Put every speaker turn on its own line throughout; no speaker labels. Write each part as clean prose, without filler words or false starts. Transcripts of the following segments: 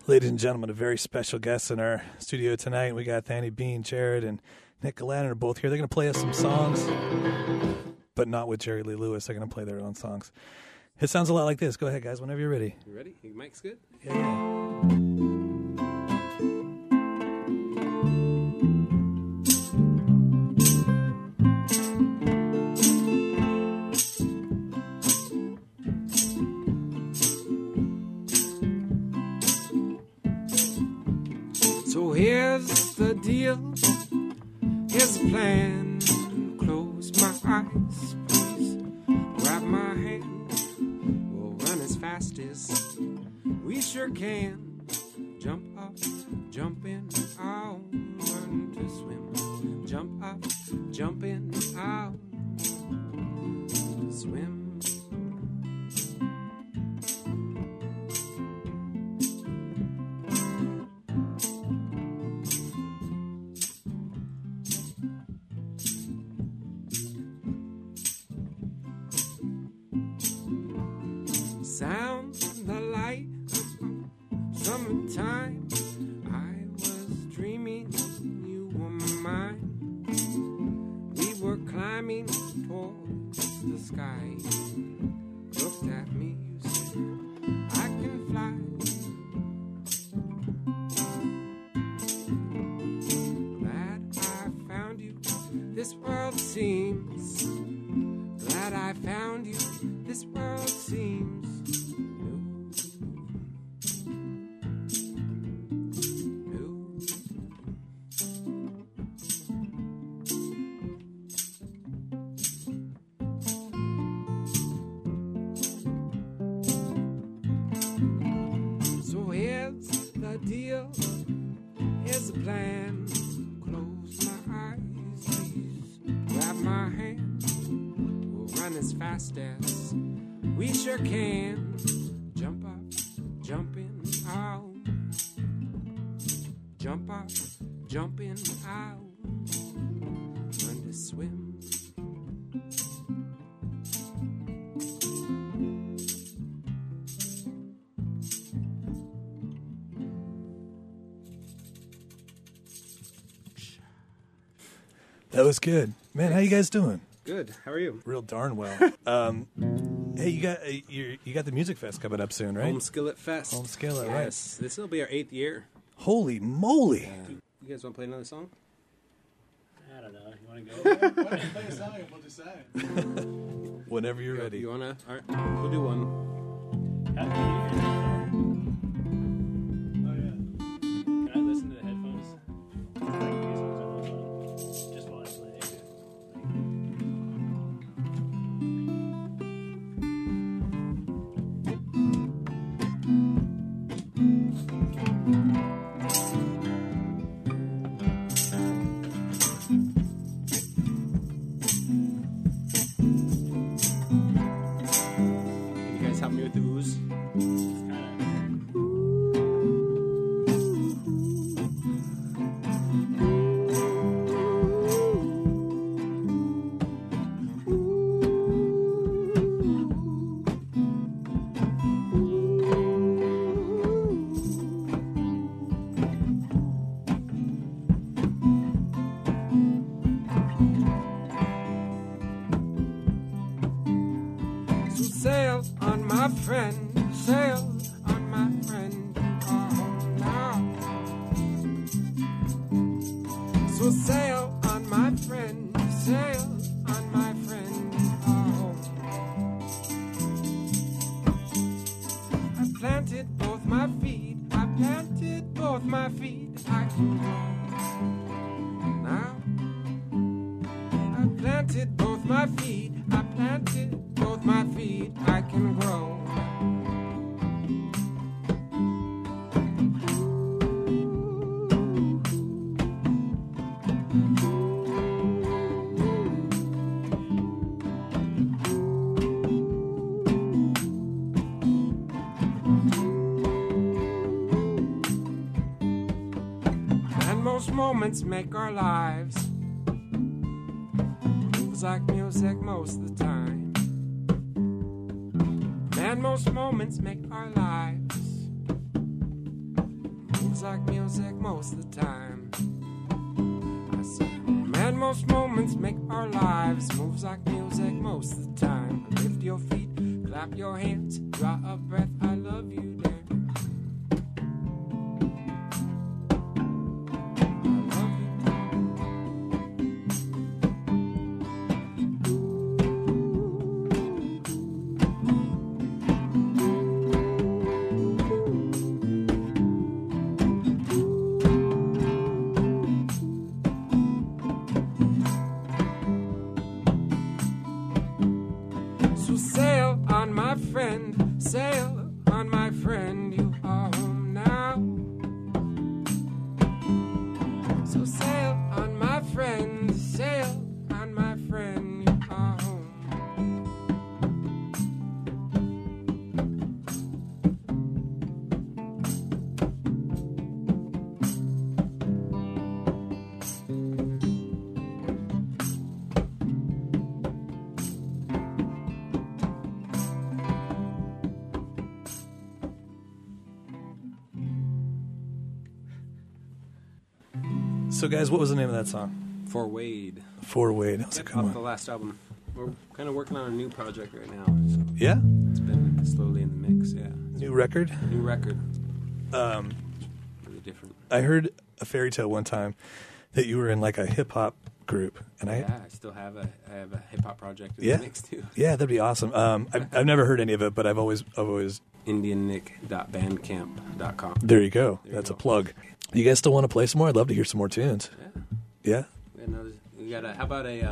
Ladies and gentlemen, a very special guest in our studio tonight. We got Thani Bean, Jared, and Nick Galatin are both here. They're going to play us some songs, but not with Jerry Lee Lewis. They're going to play their own songs. It sounds a lot like this. Go ahead, guys, whenever you're ready.
You ready? Your mic's good?
Yeah.
So here's the deal, here's the plan. Close my eyes, please. Grab my hand, we'll run as fast as we sure can. Jump up, jump in, out, learn to swim. Jump up, jump in, out, swim. Sound the light, summertime. I was dreaming you were mine. We were climbing towards the sky. Looked at me, you said, I can fly. Glad I found you, this world seems. Glad I found you, this world seems. So here's the deal, here's the plan. Close my eyes, please. Grab my hand, we'll run as fast as we sure can. Jump up, jump in, out. Jump up, jump in, out. Learn to swim.
That was good. Man, how you guys doing?
Good. How are you?
Real darn well. Hey, you got the Music Fest coming up soon, right?
Home Skillet Fest.
Home Skillet,
yes. This will be our 8th year.
Holy moly.
You guys want to play another song?
I don't know. You want to go?
Why don't you play a song and we'll decide?
Whenever you're ready.
You want to? All right. We'll do one.
How can you hear it?
Oh, yeah.
Can I listen to the headphones? I can use those on my phone. Just while I play.
Can you guys help me with the ooze?
It's kind of...
So sail on my friend, sail on my friend, oh now. So sail on my friend, sail on my friend, oh. I planted both my feet, I planted both my feet, I can go now. I planted both my feet, I planted both my feet, I can grow. And most moments make our lives moves like music most of the time. And most moments make our lives moves like music most of the time. I said, man, most moments make our lives. Moves like music most of the time. Lift your feet, clap your hands, draw a breath, I love you, damn. Sail on my friend, sail on my friend, you are home now. So sail on my friend, sail on my friend, you are home.
So, guys, what was the name of that song?
For Wade.
For Wade. That was a good
Off the
one.
last album. We're kind of working on a new project right now. So
Yeah?
it's been slowly in the mix, yeah.
New record?
New record. Really different.
I heard a fairy tale one time that you were in like a hip-hop group. And
Yeah, I still have a hip hop project in
Yeah.
the mix too.
Yeah, that'd be awesome. I've never heard any of it, but I've always
IndianNick.bandcamp.com.
there you go.
There you
That's
go.
a plug. You guys still want to play some more? I'd love to hear some more tunes.
Yeah.
Yeah?
We got a. How about a?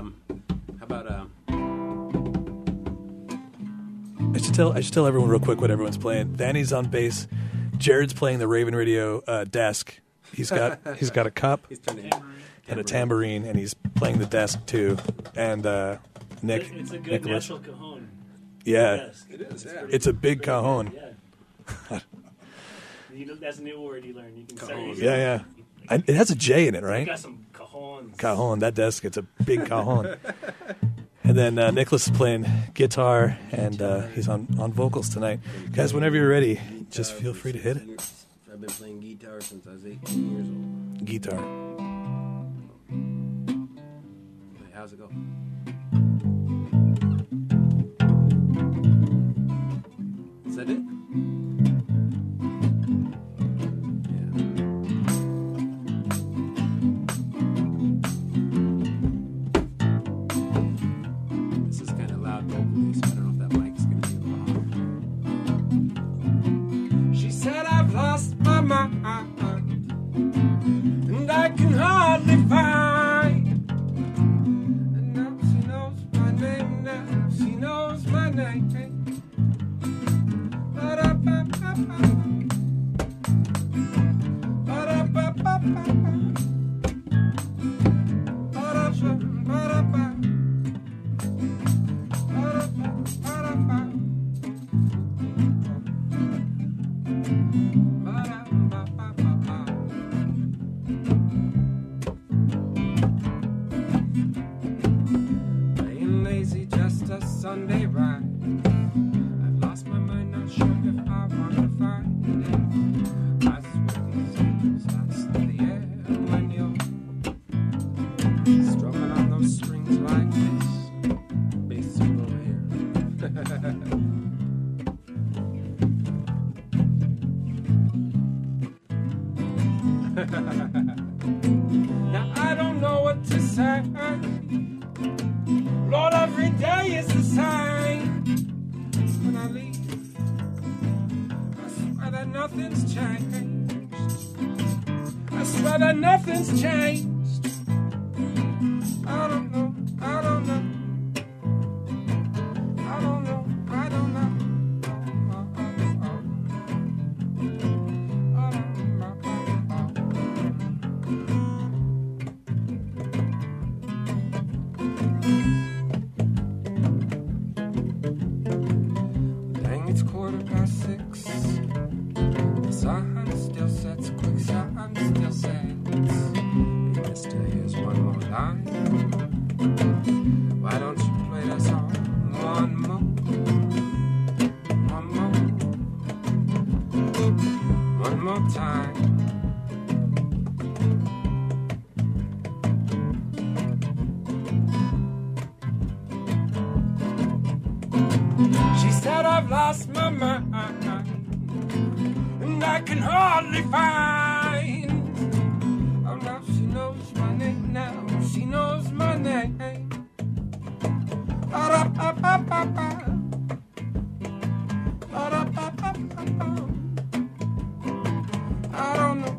I should tell everyone real quick what everyone's playing. Vanny's on bass. Jared's playing the Raven Radio desk. He's got a cup
He's turning
and a tambourine, and he's playing the desk too. And Nick,
It's a good
Nicholas,
natural cajon.
yeah,
Yes.
It is, yeah.
it's a big cajon.
Yeah. That's a new word you learn. You can start
Cajon.
using
Yeah, yeah. It has a J in it,
You
right?
got some cajons.
Cajon. That desk, it's a big cajon. And then Nicholas is playing guitar, and he's on vocals tonight. Guys, whenever you're ready, just feel free to hit it.
I've been playing guitar since I was 18 years old.
Guitar.
Hey, how's it go? Is that it? This is kind of loud vocally, so I don't know if that mic's gonna be loud. She said I've lost my mind, and I can hardly find. And now she knows my name. Now she knows my name. Ba-da-ba-ba-ba. Ba-da-ba-ba-ba. Ba-da-ba-ba-ba. Playing lazy, just a Sunday ride. I've lost my mind, not sure if I want to find it. I swear these years last in the air when you're strumming on those strings like this. Bass solo here. Now I don't know what to say. Lord, every day is the same. When I leave, I swear that nothing's changed. I swear that nothing's changed. I don't know. I don't know. I don't know. I don't know. Dang, it's 6:15. The sun still sets, quick sun still sets. Hey, mister, here's one more line. Why don't you play that song one more? One more time. She said I've lost my mind, and I can hardly find. Oh, now she knows my name. Now she knows my name. Ba-da-ba-ba-ba-ba. Ba-da-ba-ba-ba-ba. I don't know.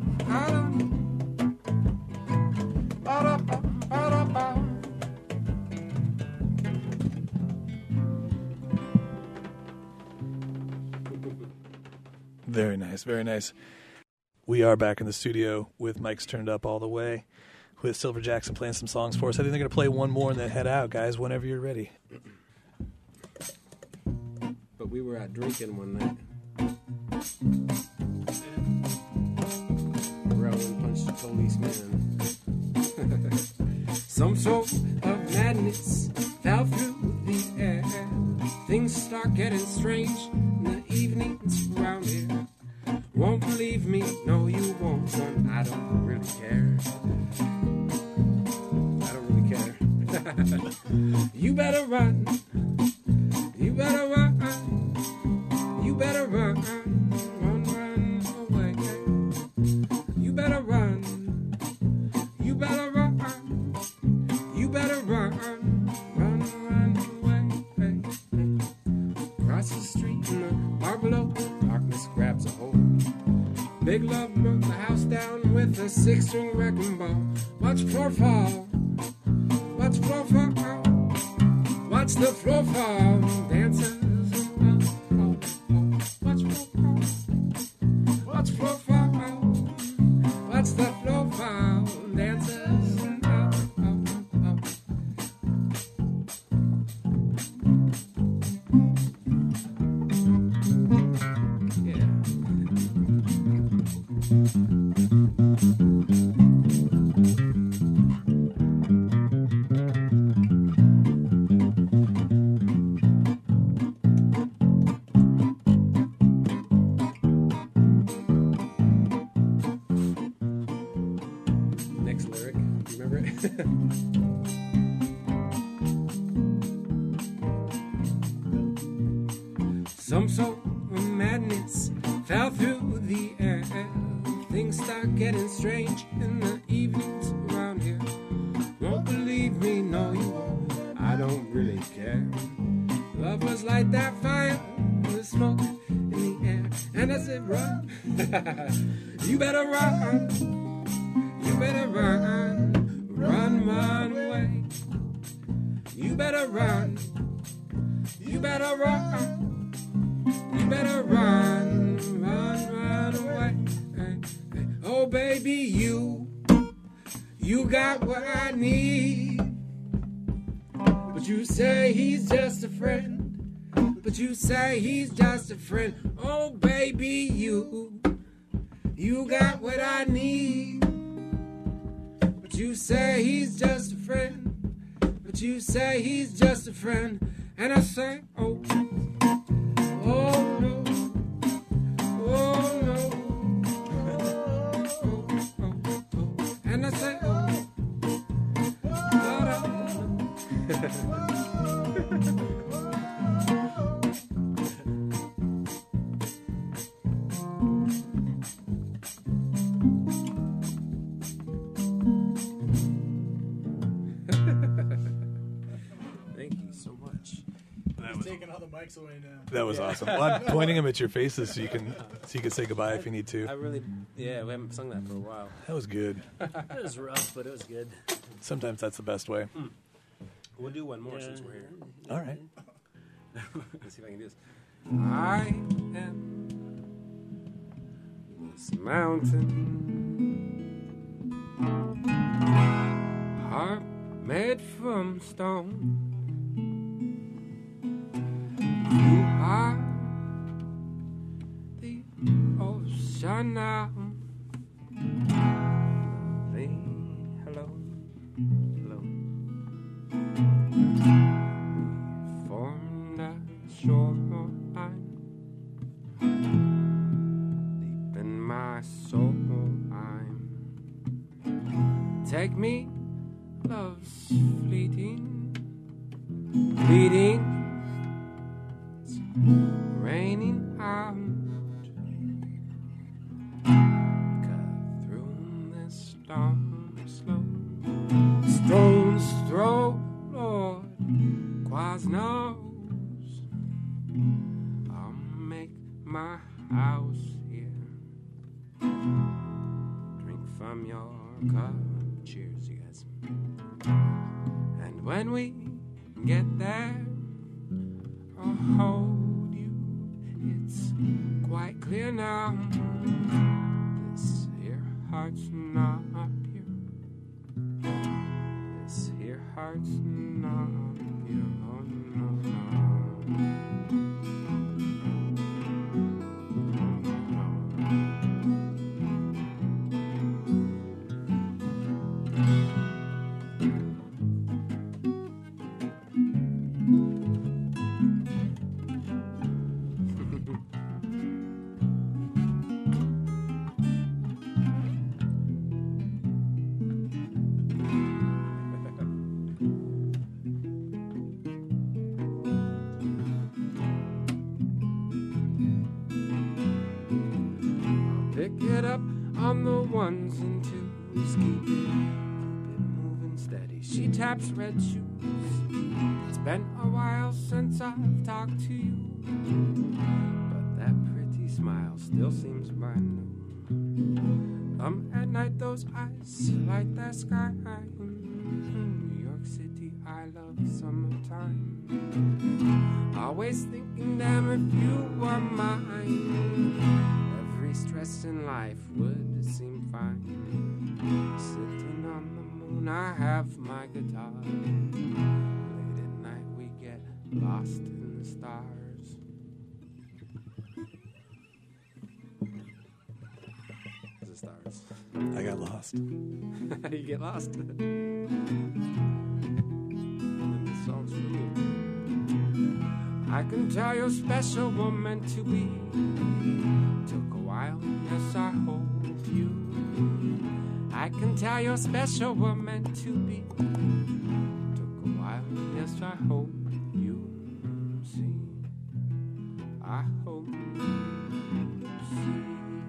Ba-da-ba-ba-ba-ba.
Very nice, very nice. We are back in the studio with mics turned up all the way, with Silver Jackson playing some songs for us. I think they're going to play one more and then head out, guys, whenever you're ready.
But we were out drinking one night. Rowan punched the policeman. Some sort of madness fell through the air. Things start getting strange in the evenings around here. Won't believe me, no you won't, son. I don't really care. I don't really care. You better run. You better run. You better run. Run, run away. You better run. You better run. You better run. Run, run away. Across the street in the bar below, darkness grabs a hold. Big love broke the house down with a 6-string wrecking ball. Watch floor fall. Watch floor fall. Watch the floor fall. Dancers. Watch floor fall. Watch floor fall. Watch the floor fall. Dancers. Next lyric, you remember it? Some sort of madness fell through the air. Things start getting strange in the evenings around here. Won't believe me, no you won't. I don't really care. Love was like that fire, the smoke in the air. And I said, run. You better run. You better run. Run, run away. You better run. You better run. You better run, run, run away. Oh, baby, you got what I need. But you say he's just a friend. But you say he's just a friend. Oh, baby, you got what I need. But you say he's just a friend. But you say he's just a friend. And I say, oh. Oh no, oh no, and I say, oh, thank you so much.
He's taking all the mics away now.
That was awesome. Well, I'm pointing them at your faces so you can say goodbye if you need to.
I really, yeah, we haven't sung that for a while.
That was good.
It was rough, but it was good.
Sometimes that's the best way.
We'll do one more since we're here.
All right.
Let's see if I can do this. I am this mountain, heart made from stone. You are the ocean now. Say hello, hello. Formed a shoreline deep in my soul. I'm take me, love's fleeting, fleeting. It's raining out. Cut through this storm slow. Stones throw, Lord, Quasnos. I'll make my house here. Drink from your cup. Cheers, you guys. And when we get there, I'll hold you. It's quite clear now. This here heart's not pure. This here heart's not pure. Oh, no, no. Pick it up on the ones and twos. Keep it moving steady. She taps red shoes. It's been a while since I've talked to you, but that pretty smile still seems brand new. At night those eyes light the sky. New York City, I love summertime. Always thinking, damn, if you were mine, every stress in life would seem fine. Sitting on the moon, I have my guitar. Late at night, we get lost in the stars. The stars.
I got lost.
How do you get lost? And then the song's for you. I can tell you're special, we're meant to be. Took a while, yes, I hold you. I can tell you're special, we're meant to be. Took a while, yes, I hope you see. I hope you see.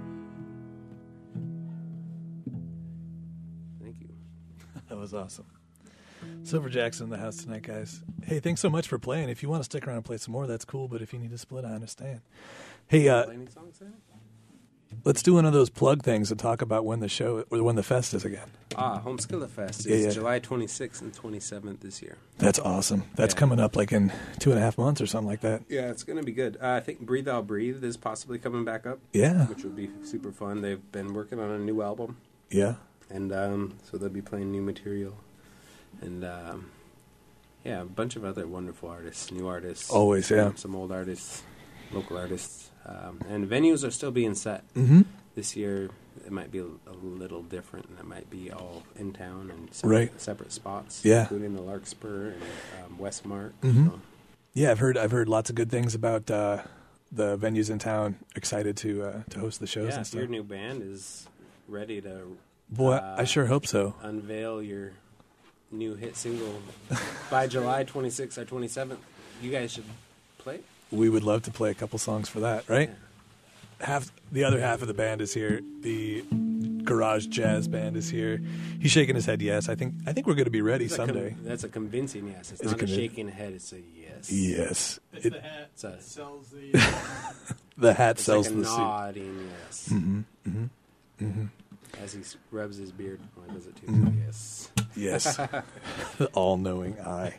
Thank you.
That was awesome. Silver Jackson in the house tonight, guys. Hey, thanks so much for playing. If you want to stick around and play some more, that's cool. But if you need to split, I understand. Hey,
Play any songs there?
let's do one of those plug things and talk about when the show or when the fest is again.
Homeskilla Fest is
Yeah.
July 26th and 27th this year.
That's awesome. That's
Yeah.
coming up like in 2.5 months or something like that.
Yeah, it's going to be good. I think Breathe I'll Breathe is possibly coming back up,
Yeah,
which would be super fun. They've been working on a new album,
yeah.
and so they'll be playing new material. And yeah, a bunch of other wonderful artists, new artists.
Always, yeah.
Some old artists, local artists. And venues are still being set.
Mm-hmm.
This year, it might be a little different, and it might be all in town and separate spots,
Yeah.
including the Larkspur and Westmark.
Mhm.
So,
Yeah, I've heard lots of good things about the venues in town. Excited to host the shows
yeah,
and
if
stuff.
your new band is ready to
Boy, I sure hope so.
unveil your new hit single by July 26th or 27th, you guys should play.
We would love to play a couple songs for that, right?
Yeah.
The other half of the band is here. The garage jazz band is here. He's shaking his head yes. I think we're going to be ready someday.
That's a convincing yes. It's
Is it
not a
convincing?
shaking head. It's a yes.
Yes.
It's
It-
the hat
It's a-
that sells the.
the hat
It's
sells
like a
the suit.
nodding yes.
Mm-hmm, mm-hmm, mm-hmm.
As he rubs his beard. Well, he does it too.
Mhm.
Yes.
Yes. The all-knowing eye.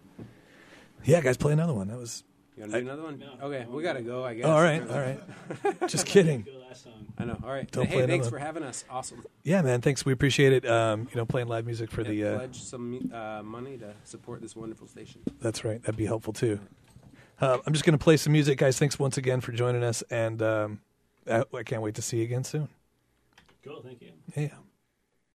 Yeah, guys, play another one. That was...
You want to do another one?
No.
Okay, we got to go, I guess.
Oh, all right. Just kidding.
Go last song.
I know. All right.
Don't
Hey,
play
thanks
another.
for having us. Awesome.
Yeah, man, thanks. We appreciate it. Playing live music for the...
Pledge some money to support this wonderful station.
That's right. That'd be helpful, too. I'm just going to play some music, guys. Thanks once again for joining us, and I can't wait to see you again soon.
Cool, thank you.
Yeah.